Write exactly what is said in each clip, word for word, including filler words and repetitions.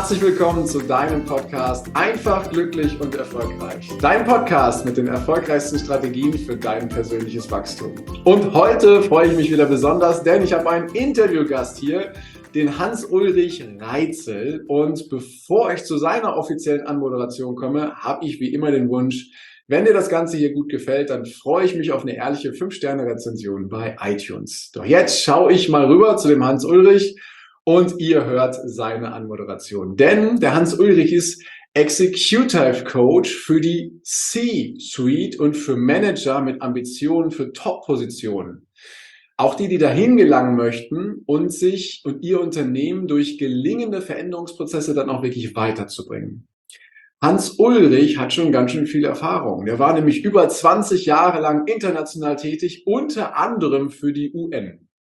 Herzlich willkommen zu deinem Podcast Einfach, glücklich und erfolgreich. Dein Podcast mit den erfolgreichsten Strategien für dein persönliches Wachstum. Und heute freue ich mich wieder besonders, denn ich habe einen Interviewgast hier, den Hans-Ulrich Reitzel. Und bevor ich zu seiner offiziellen Anmoderation komme, habe ich wie immer den Wunsch, wenn dir das Ganze hier gut gefällt, dann freue ich mich auf eine ehrliche fünf Sterne Rezension bei iTunes. Doch jetzt schaue ich mal rüber zu dem Hans-Ulrich und ihr hört seine Anmoderation. Denn der Hans-Ulrich ist Executive Coach für die C-Suite und für Manager mit Ambitionen für Top-Positionen. Auch die, die dahin gelangen möchten und sich und ihr Unternehmen durch gelingende Veränderungsprozesse dann auch wirklich weiterzubringen. Hans-Ulrich hat schon ganz schön viel Erfahrung. Der war nämlich über zwanzig Jahre lang international tätig, unter anderem für die U N.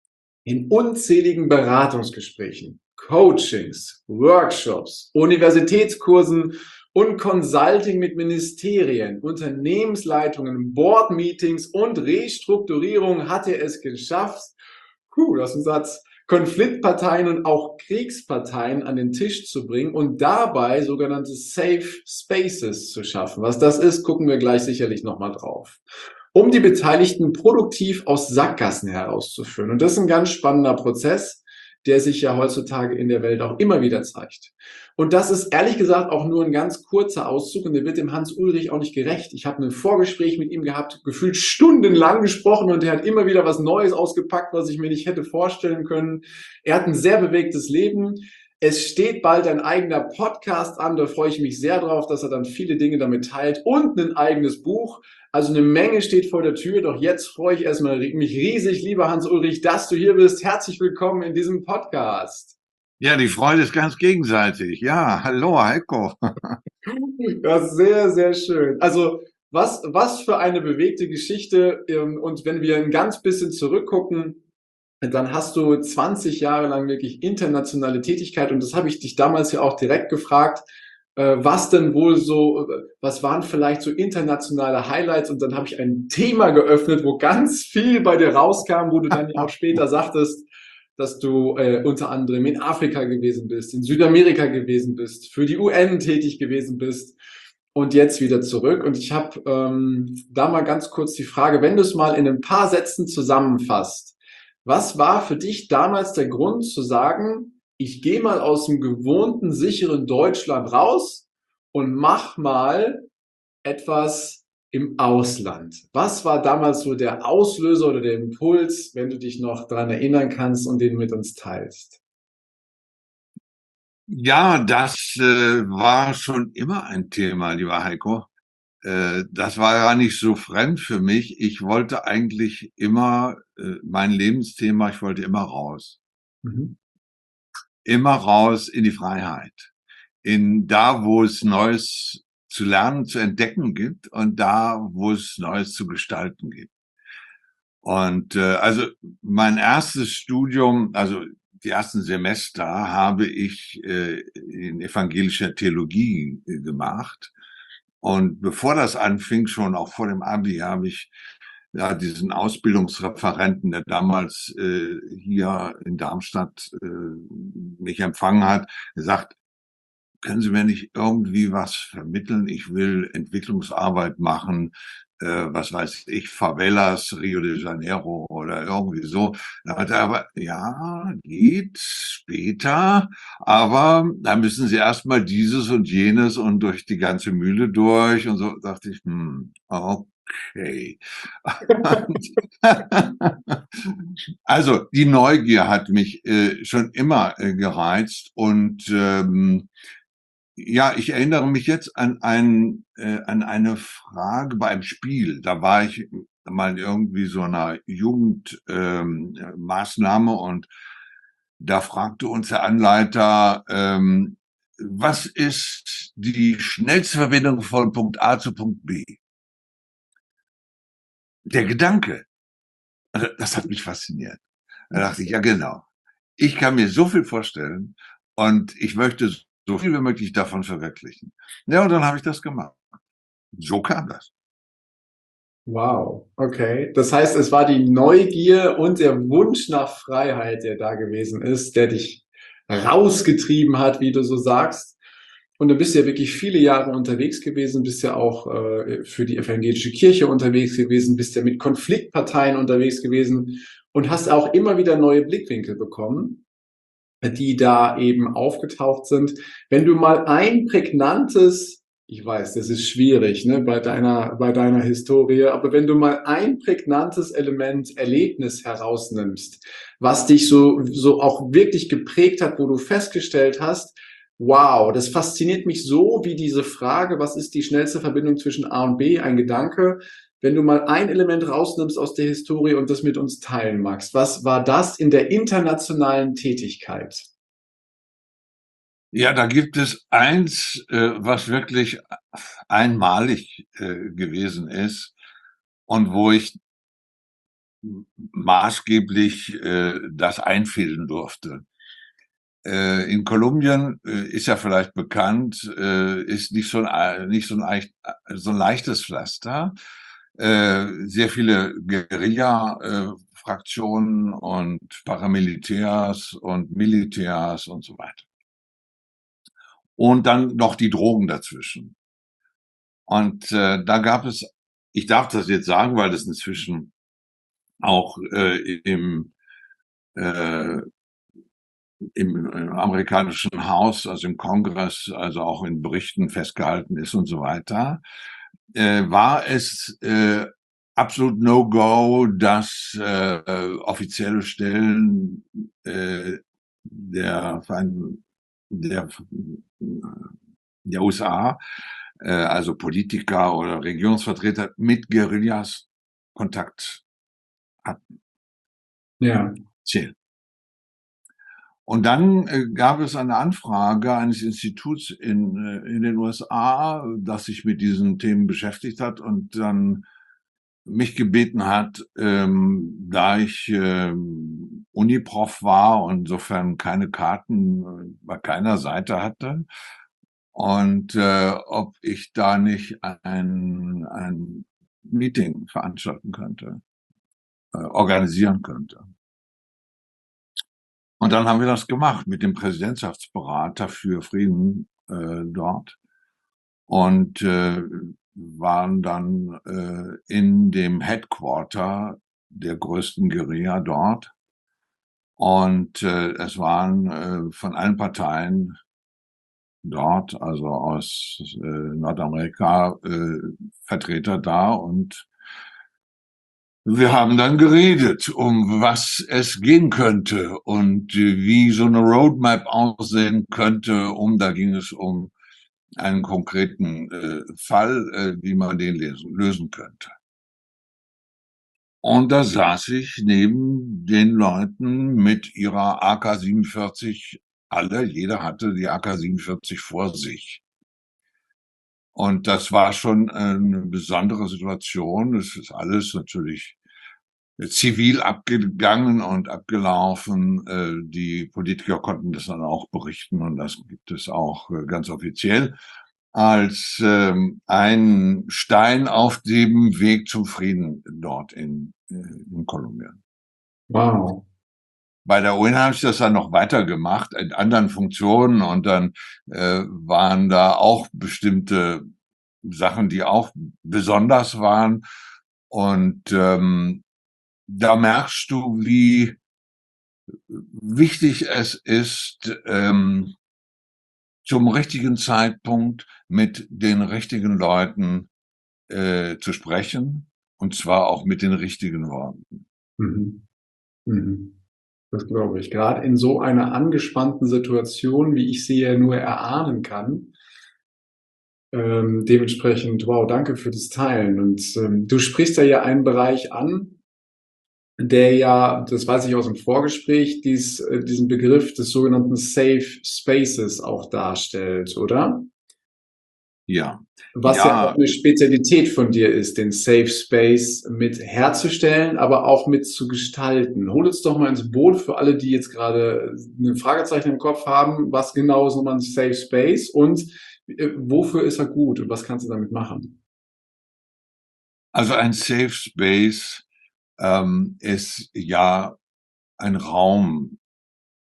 In unzähligen Beratungsgesprächen, Coachings, Workshops, Universitätskursen und Consulting mit Ministerien, Unternehmensleitungen, Board-Meetings und Restrukturierung hat er es geschafft, puh, das ist ein Satz, Konfliktparteien und auch Kriegsparteien an den Tisch zu bringen und dabei sogenannte Safe Spaces zu schaffen. Was das ist, gucken wir gleich sicherlich nochmal drauf, um die Beteiligten produktiv aus Sackgassen herauszuführen. Und das ist ein ganz spannender Prozess, der sich ja heutzutage in der Welt auch immer wieder zeigt. Und das ist ehrlich gesagt auch nur ein ganz kurzer Auszug und der wird dem Hans-Ulrich auch nicht gerecht. Ich habe ein Vorgespräch mit ihm gehabt, gefühlt stundenlang gesprochen und er hat immer wieder was Neues ausgepackt, was ich mir nicht hätte vorstellen können. Er hat ein sehr bewegtes Leben. Es steht bald ein eigener Podcast an, da freue ich mich sehr drauf, dass er dann viele Dinge damit teilt und ein eigenes Buch. Also eine Menge steht vor der Tür, doch jetzt freue ich erstmal mich riesig, lieber Hans-Ulrich, dass du hier bist. Herzlich willkommen in diesem Podcast. Ja, die Freude ist ganz gegenseitig. Ja, hallo Heiko. Ja, sehr, sehr schön. Also was, was für eine bewegte Geschichte. Und wenn wir ein ganz bisschen zurückgucken, dann hast du zwanzig Jahre lang wirklich internationale Tätigkeit und das habe ich dich damals ja auch direkt gefragt, was denn wohl so, was waren vielleicht so internationale Highlights und dann habe ich ein Thema geöffnet, wo ganz viel bei dir rauskam, wo du dann ja auch später sagtest, dass du äh, unter anderem in Afrika gewesen bist, in Südamerika gewesen bist, für die U N tätig gewesen bist und jetzt wieder zurück. Und ich habe ähm, da mal ganz kurz die Frage, wenn du es mal in ein paar Sätzen zusammenfasst, was war für dich damals der Grund zu sagen, ich gehe mal aus dem gewohnten, sicheren Deutschland raus und mach mal etwas im Ausland? Was war damals so der Auslöser oder der Impuls, wenn du dich noch daran erinnern kannst und den mit uns teilst? Ja, das äh, war schon immer ein Thema, lieber Heiko. Äh, das war ja nicht so fremd für mich. Ich wollte eigentlich immer, äh, mein Lebensthema, ich wollte immer raus. Mhm. Immer raus in die Freiheit. In da, wo es Neues zu lernen, zu entdecken gibt und da, wo es Neues zu gestalten gibt. Und äh, also mein erstes Studium, also die ersten Semester habe ich äh, in evangelischer Theologie äh, gemacht. Und bevor das anfing, schon auch vor dem Abi, habe ich ja diesen Ausbildungsreferenten, der damals äh, hier in Darmstadt äh, mich empfangen hat, gesagt, können Sie mir nicht irgendwie was vermitteln? Ich will Entwicklungsarbeit machen, äh, was weiß ich, Favelas, Rio de Janeiro oder irgendwie so. Da hat er aber, ja, geht später, aber da müssen Sie erstmal dieses und jenes und durch die ganze Mühle durch und so. Dachte ich, hm, okay. Also die Neugier hat mich äh, schon immer äh, gereizt und ähm, ja, ich erinnere mich jetzt an ein, äh, an eine Frage bei einem Spiel. Da war ich mal irgendwie so einer Jugendmaßnahme ähm, Maßnahme und da fragte uns der Anleiter, ähm, was ist die schnellste Verbindung von Punkt A zu Punkt B? Der Gedanke. Also, das hat mich fasziniert. Da dachte ich, ja genau. Ich kann mir so viel vorstellen und ich möchte so viel wie möglich davon verwirklichen. Ja, und dann habe ich das gemacht. So kam das. Wow, okay. Das heißt, es war die Neugier und der Wunsch nach Freiheit, der da gewesen ist, der dich rausgetrieben hat, wie du so sagst. Und du bist ja wirklich viele Jahre unterwegs gewesen, bist ja auch äh, für die evangelische Kirche unterwegs gewesen, bist ja mit Konfliktparteien unterwegs gewesen und hast auch immer wieder neue Blickwinkel bekommen, die da eben aufgetaucht sind. Wenn du mal ein prägnantes, ich weiß, das ist schwierig, ne, bei deiner, bei deiner Historie, aber wenn du mal ein prägnantes Element, Erlebnis herausnimmst, was dich so, so auch wirklich geprägt hat, wo du festgestellt hast, wow, das fasziniert mich so wie diese Frage, was ist die schnellste Verbindung zwischen A und B, ein Gedanke. Wenn du mal ein Element rausnimmst aus der Historie und das mit uns teilen magst, was war das in der internationalen Tätigkeit? Ja, da gibt es eins, äh, was wirklich einmalig äh, gewesen ist und wo ich maßgeblich äh, das einfädeln durfte. Äh, in Kolumbien äh, ist ja vielleicht bekannt, äh, ist nicht so ein, nicht so ein, so ein leichtes Pflaster. Äh, sehr viele Guerilla-Fraktionen äh, und Paramilitärs und Militärs und so weiter. Und dann noch die Drogen dazwischen. Und äh, da gab es, ich darf das jetzt sagen, weil das inzwischen auch äh, im, äh, im, im amerikanischen Haus, also im Kongress, also auch in Berichten festgehalten ist und so weiter, äh, war es äh, absolut No-Go, dass äh, offizielle Stellen äh, der Vereinigten der, der U S A, äh, also Politiker oder Regierungsvertreter mit Guerillas Kontakt hatten. Ja. Zählen. Und dann äh, gab es eine Anfrage eines Instituts in, äh, in den U S A, das sich mit diesen Themen beschäftigt hat und dann mich gebeten hat, ähm, da ich ähm, Uniprof war und insofern keine Karten äh, bei keiner Seite hatte, und äh, ob ich da nicht ein, ein Meeting veranstalten könnte, äh, organisieren könnte. Und dann haben wir das gemacht mit dem Präsidentschaftsberater für Frieden äh, dort und äh, waren dann äh, in dem Headquarter der größten Guerilla dort. Und äh, es waren äh, von allen Parteien dort, also aus äh, Nordamerika, äh, Vertreter da. Und wir haben dann geredet, um was es gehen könnte und äh, wie so eine Roadmap aussehen könnte. Um, da ging es um einen konkreten äh, Fall, äh, wie man den lesen, lösen könnte. Und da saß ich neben den Leuten mit ihrer A K siebenundvierzig, alle, jeder hatte die A K siebenundvierzig vor sich. Und das war schon eine besondere Situation. Es ist alles natürlich zivil abgegangen und abgelaufen. Die Politiker konnten das dann auch berichten und das gibt es auch ganz offiziell als ähm, ein Stein auf dem Weg zum Frieden dort in, in Kolumbien. Wow. Bei der U N habe ich das dann noch weitergemacht in anderen Funktionen und dann äh, waren da auch bestimmte Sachen, die auch besonders waren. Und ähm, da merkst du, wie wichtig es ist, ähm, zum richtigen Zeitpunkt mit den richtigen Leuten äh, zu sprechen und zwar auch mit den richtigen Worten. Mhm. Mhm. Das glaube ich. Gerade in so einer angespannten Situation, wie ich sie ja nur erahnen kann. Ähm, dementsprechend, wow, danke für das Teilen. Und ähm, du sprichst da ja einen Bereich an, der ja, das weiß ich aus dem Vorgespräch, dies, äh, diesen Begriff des sogenannten Safe Spaces auch darstellt, oder? Ja, Was ja auch ja, eine Spezialität von dir ist, den Safe Space mit herzustellen, aber auch mit zu gestalten. Hol uns doch mal ins Boot für alle, die jetzt gerade ein Fragezeichen im Kopf haben. Was genau ist nochmal ein Safe Space und äh, wofür ist er gut und was kannst du damit machen? also ein Safe Space ähm, ist ja ein Raum,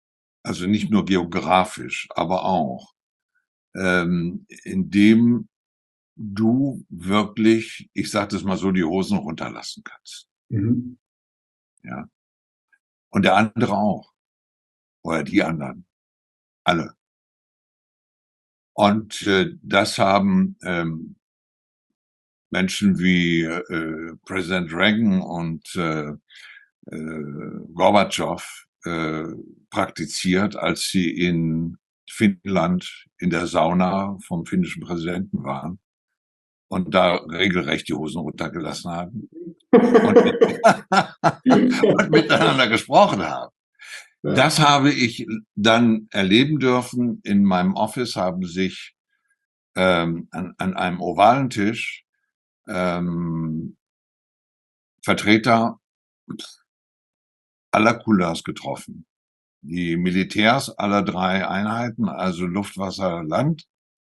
Also nicht nur geografisch, aber auch, ähm, indem du wirklich, ich sage das mal so, die Hosen runterlassen kannst. Mhm. Ja. Und der andere auch. Oder die anderen. Alle. Und äh, das haben ähm, Menschen wie äh, Präsident Reagan und äh, äh, Gorbatschow äh, praktiziert, als sie in Finnland in der Sauna vom finnischen Präsidenten waren und da regelrecht die Hosen runtergelassen haben und, mit, und miteinander gesprochen haben. Ja. Das habe ich dann erleben dürfen. In meinem Office haben sich ähm, an, an einem ovalen Tisch ähm, Vertreter aller Couleurs getroffen. Die Militärs aller drei Einheiten, also Luft, Wasser, Land,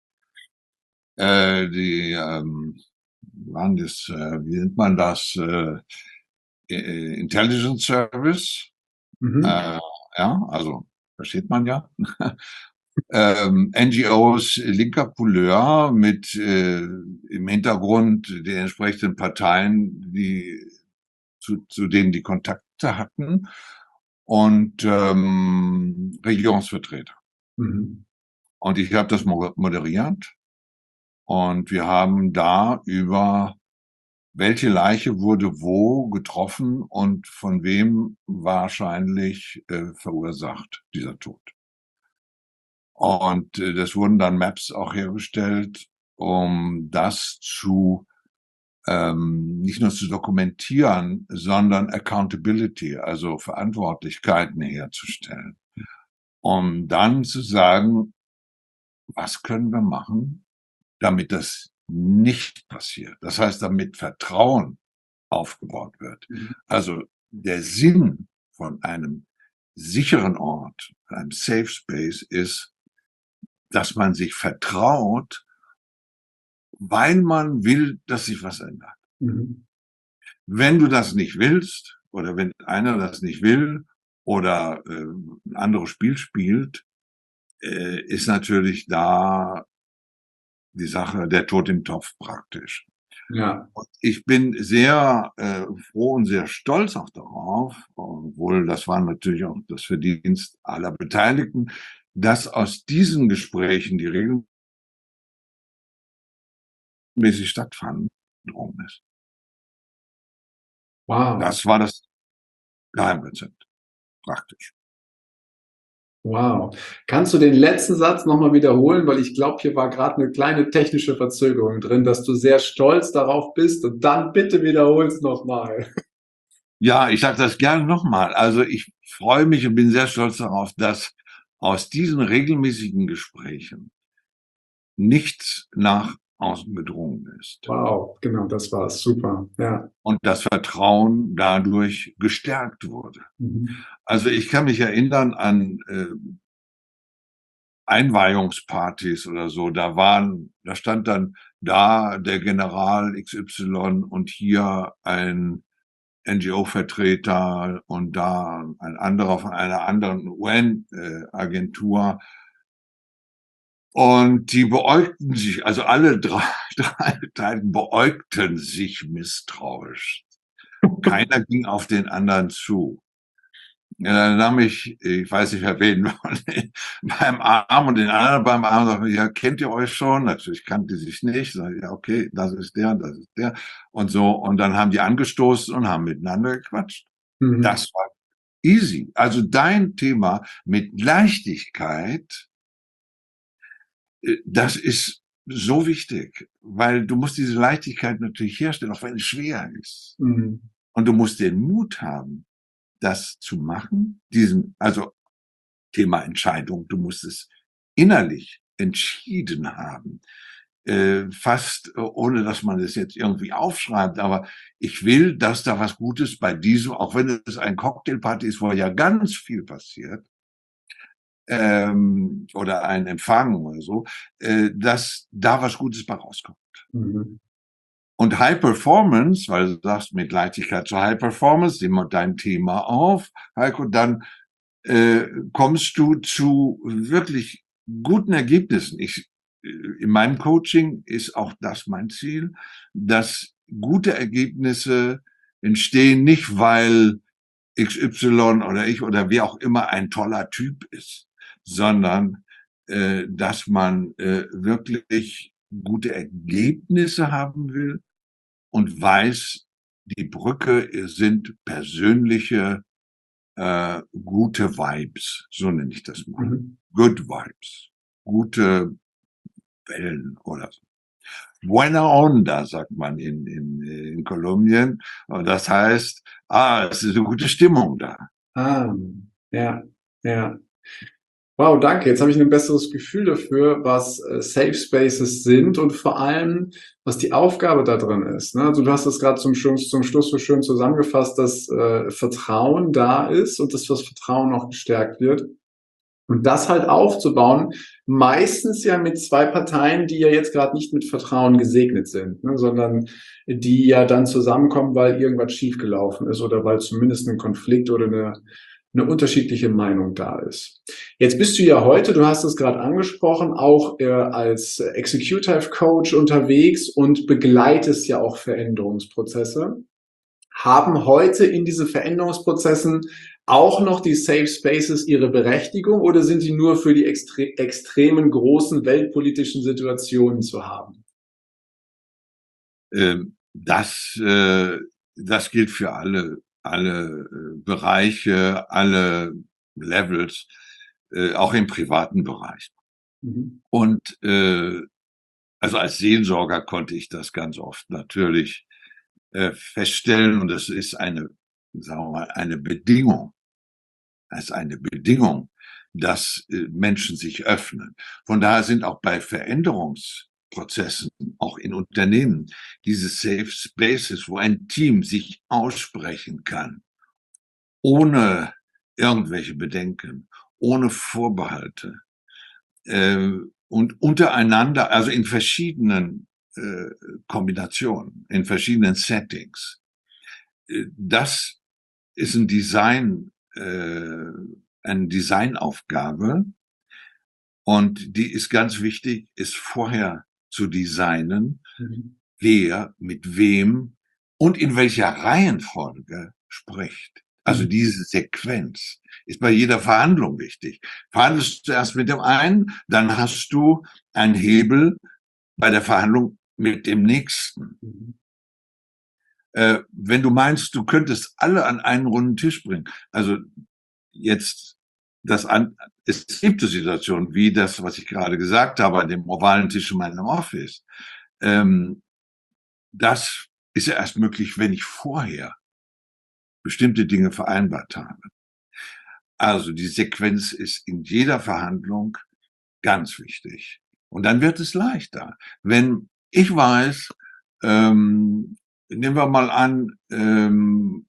äh, die ähm, waren das, äh, wie nennt man das, äh, äh, Intelligence Service, Mhm. äh, ja, also versteht man ja. ähm, N G Os linker Couleur mit äh, im Hintergrund den entsprechenden Parteien, die zu, zu denen die Kontakte hatten und ähm, Regierungsvertreter. Mhm. Und ich habe das moderiert und wir haben da über welche Leiche wurde wo getroffen und von wem wahrscheinlich äh, verursacht, dieser Tod. Und äh, das wurden dann Maps auch hergestellt, um das zu ähm, nicht nur zu dokumentieren, sondern Accountability, also Verantwortlichkeiten herzustellen. Um dann zu sagen, was können wir machen, damit das nicht passiert. Das heißt, damit Vertrauen aufgebaut wird. Mhm. Also der Sinn von einem sicheren Ort, einem Safe Space ist, dass man sich vertraut, weil man will, dass sich was ändert. Mhm. Wenn du das nicht willst oder wenn einer das nicht will oder äh, ein anderes Spiel spielt, äh, ist natürlich da die Sache der Tod im Topf praktisch. Ja. Und ich bin sehr äh, froh und sehr stolz auch darauf, obwohl das war natürlich auch das Verdienst aller Beteiligten, dass aus diesen Gesprächen, die regelmäßig stattfanden, drum ist. Wow. Das war das Geheimrezept, praktisch. Wow. Kannst du den letzten Satz nochmal wiederholen? Weil ich glaube, hier war gerade eine kleine technische Verzögerung drin, dass du sehr stolz darauf bist und dann bitte wiederhol's nochmal. Ja, ich sage das gerne nochmal. Also ich freue mich und bin sehr stolz darauf, dass aus diesen regelmäßigen Gesprächen nichts nach außen gedrungen ist. Wow, genau, das war's. Super. Ja. Und das Vertrauen dadurch gestärkt wurde. Mhm. Also ich kann mich erinnern an äh, Einweihungspartys oder so. Da waren, da stand dann da der General X Y und hier ein N G O-Vertreter und da ein anderer von einer anderen U N-Agentur. Und die beäugten sich, also alle drei, drei Beteiligten beäugten sich misstrauisch. Keiner ging auf den anderen zu. Ja, dann nahm ich, ich weiß nicht, wer wen, beim Arm und den anderen beim Arm, sagte, ja, kennt ihr euch schon? Natürlich kannte sie sich nicht. Sag ich, ja, okay, das ist der, das ist der. Und so, und dann haben die angestoßen und haben miteinander gequatscht. Mhm. Das war easy. Also dein Thema mit Leichtigkeit, das ist so wichtig, weil du musst diese Leichtigkeit natürlich herstellen, auch wenn es schwer ist. Mhm. Und du musst den Mut haben, das zu machen, diesen, also Thema Entscheidung, du musst es innerlich entschieden haben, äh, fast äh, ohne dass man es jetzt irgendwie aufschreibt, aber ich will, dass da was Gutes bei diesem, auch wenn es ein Cocktailparty ist, wo ja ganz viel passiert, ähm, oder ein Empfang oder so, äh, dass da was Gutes bei rauskommt. Mhm. Und High Performance, weil du sagst mit Leichtigkeit zur High Performance, nehmen wir dein Thema auf, Heiko, dann äh, kommst du zu wirklich guten Ergebnissen. Ich, in meinem Coaching ist auch das mein Ziel, dass gute Ergebnisse entstehen nicht, weil X Y oder ich oder wer auch immer ein toller Typ ist, sondern äh, dass man äh, wirklich gute Ergebnisse haben will und weiß, die Brücke sind persönliche äh, gute Vibes, so nenne ich das mal. Mhm. Good Vibes, gute Wellen oder so. Buena onda, sagt man in, in, in Kolumbien. Und das heißt, ah, es ist eine gute Stimmung da. Ah, ja, ja. Wow, danke. Jetzt habe ich ein besseres Gefühl dafür, was äh, Safe Spaces sind und vor allem, was die Aufgabe da drin ist. Ne? Also du hast das gerade zum Schluss, zum Schluss so schön zusammengefasst, dass äh, Vertrauen da ist und dass das Vertrauen auch gestärkt wird. Und das halt aufzubauen, meistens ja mit zwei Parteien, die ja jetzt gerade nicht mit Vertrauen gesegnet sind, ne, sondern die ja dann zusammenkommen, weil irgendwas schiefgelaufen ist oder weil zumindest ein Konflikt oder eine, eine unterschiedliche Meinung da ist. Jetzt bist du ja heute, du hast es gerade angesprochen, auch äh, als Executive Coach unterwegs und begleitest ja auch Veränderungsprozesse. Haben heute in diesen Veränderungsprozessen auch noch die Safe Spaces ihre Berechtigung oder sind sie nur für die extre extremen großen weltpolitischen Situationen zu haben? Ähm, das, äh, das gilt für alle, alle äh, Bereiche, alle Levels, äh, auch im privaten Bereich. Mhm. Und äh, also als Seelsorger konnte ich das ganz oft natürlich äh, feststellen und es ist eine, sagen wir mal, eine Bedingung. Es ist eine Bedingung, dass äh, Menschen sich öffnen. Von daher sind auch bei Veränderungsprozessen, auch in Unternehmen, diese Safe Spaces, wo ein Team sich aussprechen kann, ohne irgendwelche Bedenken, ohne Vorbehalte äh, und untereinander, also in verschiedenen äh, Kombinationen, in verschiedenen Settings. Äh, das ist ein Design, äh, eine Designaufgabe und die ist ganz wichtig, ist vorher zu designen, Mhm. wer mit wem und in welcher Reihenfolge spricht. Also Mhm. diese Sequenz ist bei jeder Verhandlung wichtig. Verhandelst du erst mit dem einen, dann hast du einen Hebel bei der Verhandlung mit dem nächsten. Mhm. Äh, wenn du meinst, du könntest alle an einen runden Tisch bringen, also jetzt das an, es gibt so Situationen wie das, was ich gerade gesagt habe, an dem ovalen Tisch in meinem Office. Ähm, das ist ja erst möglich, wenn ich vorher bestimmte Dinge vereinbart habe. Also die Sequenz ist in jeder Verhandlung ganz wichtig. Und dann wird es leichter. Wenn ich weiß, ähm, nehmen wir mal an, ähm,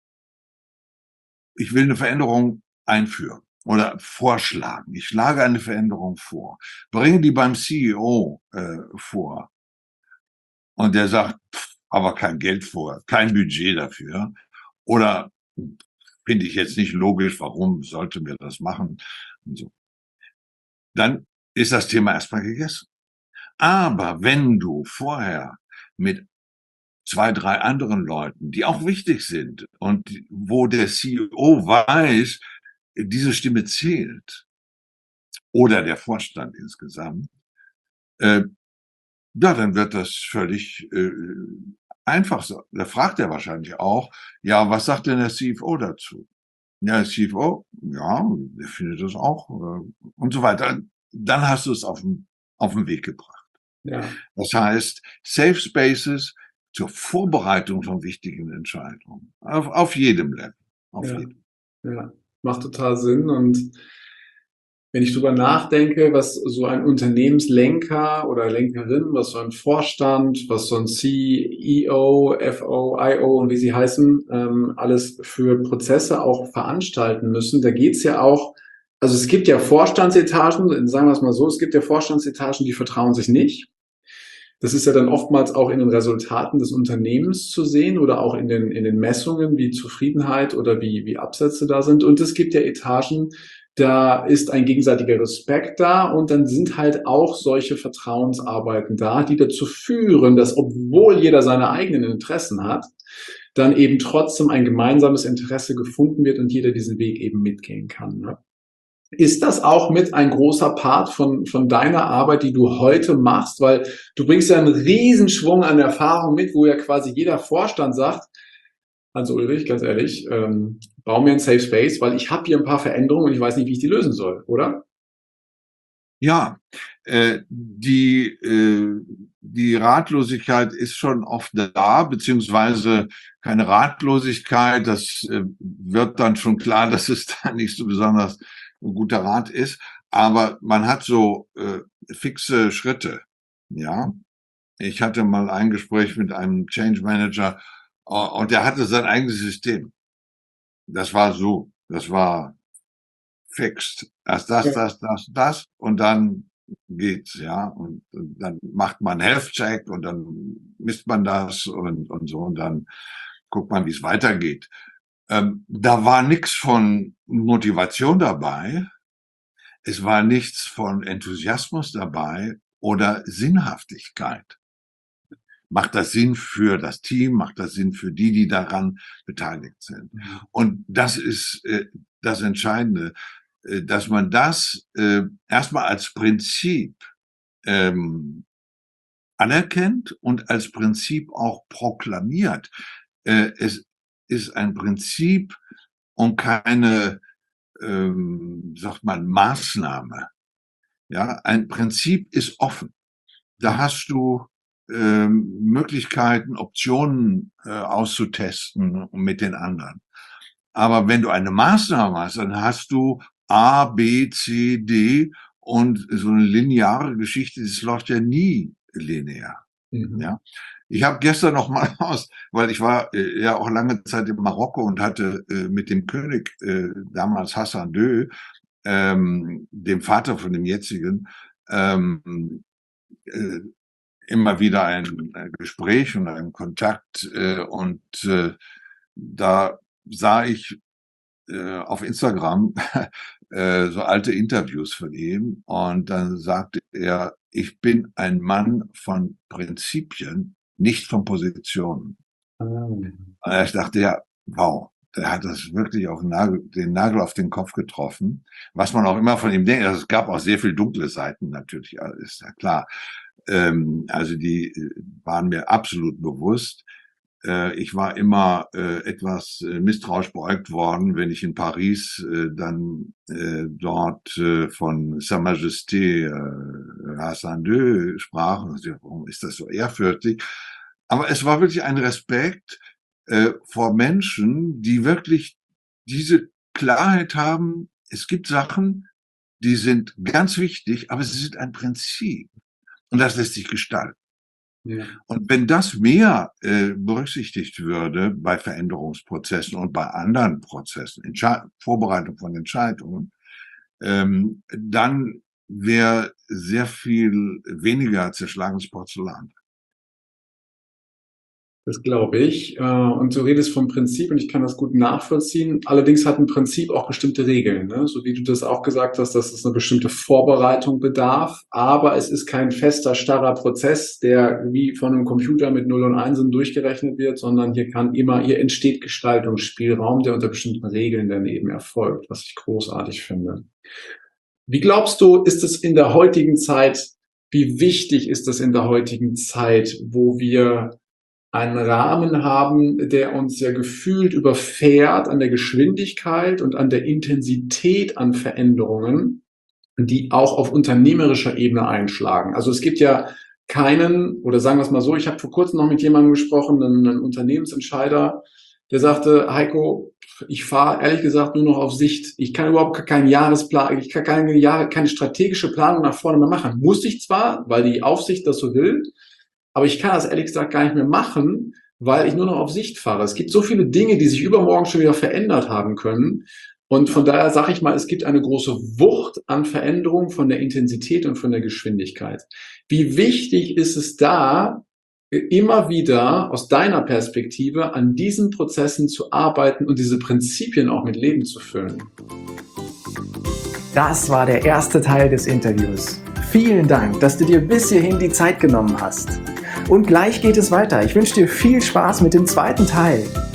ich will eine Veränderung einführen oder vorschlagen. Ich schlage eine Veränderung vor, bringe die beim C E O äh, vor und der sagt, pff, aber kein Geld vor, kein Budget dafür oder finde ich jetzt nicht logisch, warum sollten wir das machen und so. Dann ist das Thema erstmal gegessen. Aber wenn du vorher mit zwei, drei anderen Leuten, die auch wichtig sind und wo der C E O weiß, diese Stimme zählt oder der Vorstand insgesamt, äh, ja, dann wird das völlig äh, einfach. So. Da fragt er wahrscheinlich auch, ja, was sagt denn der C F O dazu? Ja, der C F O, ja, der findet das auch äh, und so weiter. Dann hast du es auf den, auf den Weg gebracht. Ja. Das heißt, Safe Spaces zur Vorbereitung von wichtigen Entscheidungen. Auf, auf jedem Level. Auf Ja. jedem. Ja, macht total Sinn. Und wenn ich drüber nachdenke, was so ein Unternehmenslenker oder Lenkerin, was so ein Vorstand, was so ein C E O, F O, I O und wie sie heißen, ähm, alles für Prozesse auch veranstalten müssen, da geht's ja auch, also es gibt ja Vorstandsetagen, sagen wir es mal so, es gibt ja Vorstandsetagen, die vertrauen sich nicht. Das ist ja dann oftmals auch in den Resultaten des Unternehmens zu sehen oder auch in den, in den Messungen, wie Zufriedenheit oder wie, wie Absätze da sind. Und es gibt ja Etagen, da ist ein gegenseitiger Respekt da und dann sind halt auch solche Vertrauensarbeiten da, die dazu führen, dass obwohl jeder seine eigenen Interessen hat, dann eben trotzdem ein gemeinsames Interesse gefunden wird und jeder diesen Weg eben mitgehen kann. Ne? Ist das auch mit ein großer Part von, von deiner Arbeit, die du heute machst? Weil du bringst ja einen Riesenschwung an Erfahrung mit, wo ja quasi jeder Vorstand sagt, also Ulrich, ganz ehrlich, ähm, bau mir einen Safe Space, weil ich habe hier ein paar Veränderungen und ich weiß nicht, wie ich die lösen soll, oder? Ja, äh, die, äh, die Ratlosigkeit ist schon oft da, beziehungsweise keine Ratlosigkeit. Das äh, wird dann schon klar, dass es da nicht so besonders ein guter Rat ist. Aber man hat so äh, fixe Schritte. Ja, ich hatte mal ein Gespräch mit einem Change Manager äh, und der hatte sein eigenes System. Das war so, das war fixed. Erst das, das, das, das und dann geht's, ja. Und, und dann macht man Health Check und dann misst man das und, und so und dann guckt man, wie es weitergeht. Ähm, da war nichts von Motivation dabei. Es war nichts von Enthusiasmus dabei oder Sinnhaftigkeit. Macht das Sinn für das Team? Macht das Sinn für die, die daran beteiligt sind? Und das ist äh, das Entscheidende, äh, dass man das äh, erstmal als Prinzip ähm, anerkennt und als Prinzip auch proklamiert. Äh, es ist ein Prinzip und keine, ähm, sagt man, Maßnahme. Ja, ein Prinzip ist offen. Da hast du ähm, Möglichkeiten, Optionen äh, auszutesten mit den anderen. Aber wenn du eine Maßnahme hast, dann hast du A, B, C, D und so eine lineare Geschichte, das läuft ja nie linear. Mhm. Ja. Ich habe gestern noch mal aus, weil ich war äh, ja auch lange Zeit in Marokko und hatte äh, mit dem König, äh, damals Hassan deux, ähm, dem Vater von dem jetzigen, ähm, äh, immer wieder ein Gespräch und einen Kontakt äh, und äh, da sah ich äh, auf Instagram äh, so alte Interviews von ihm und dann sagte er, ich bin ein Mann von Prinzipien, nicht von Positionen. Oh. Und ich dachte, ja, wow, der hat das wirklich auf den Nagel, den Nagel auf den Kopf getroffen, was man auch immer von ihm denkt. Also es gab auch sehr viel dunkle Seiten natürlich, ist ja klar. Ähm, also die waren mir absolut bewusst. Äh, ich war immer äh, etwas äh, misstrauisch beäugt worden, wenn ich in Paris äh, dann äh, dort äh, von Sa Majesté äh, Hassan deux sprach. Und dachte, warum ist das so ehrfürchtig? Aber es war wirklich ein Respekt äh, vor Menschen, die wirklich diese Klarheit haben. Es gibt Sachen, die sind ganz wichtig, aber sie sind ein Prinzip. Und das lässt sich gestalten. Ja. Und wenn das mehr äh, berücksichtigt würde bei Veränderungsprozessen und bei anderen Prozessen, Entsche- Vorbereitung von Entscheidungen, ähm, dann wäre sehr viel weniger zerschlagenes Porzellan. Das glaube ich. Und du redest vom Prinzip und ich kann das gut nachvollziehen. Allerdings hat ein Prinzip auch bestimmte Regeln, ne? So wie du das auch gesagt hast, dass es eine bestimmte Vorbereitung bedarf. Aber es ist kein fester, starrer Prozess, der wie von einem Computer mit Null und Einsen durchgerechnet wird, sondern hier kann immer, hier entsteht Gestaltungsspielraum, der unter bestimmten Regeln dann eben erfolgt, was ich großartig finde. Wie glaubst du, ist es in der heutigen Zeit, wie wichtig ist es in der heutigen Zeit, wo wir einen Rahmen haben, der uns ja gefühlt überfährt an der Geschwindigkeit und an der Intensität an Veränderungen, die auch auf unternehmerischer Ebene einschlagen. Also es gibt ja keinen, oder sagen wir es mal so, ich habe vor kurzem noch mit jemandem gesprochen, einen Unternehmensentscheider, der sagte, Heiko, ich fahre ehrlich gesagt nur noch auf Sicht. Ich kann überhaupt keinen Jahresplan, ich kann keine, Jahre, keine strategische Planung nach vorne mehr machen. Muss ich zwar, weil die Aufsicht das so will, aber ich kann das ehrlich gesagt gar nicht mehr machen, weil ich nur noch auf Sicht fahre. Es gibt so viele Dinge, die sich übermorgen schon wieder verändert haben können. Und von daher sage ich mal, es gibt eine große Wucht an Veränderung von der Intensität und von der Geschwindigkeit. Wie wichtig ist es da, immer wieder aus deiner Perspektive an diesen Prozessen zu arbeiten und diese Prinzipien auch mit Leben zu füllen? Das war der erste Teil des Interviews. Vielen Dank, dass du dir bis hierhin die Zeit genommen hast. Und gleich geht es weiter. Ich wünsche dir viel Spaß mit dem zweiten Teil.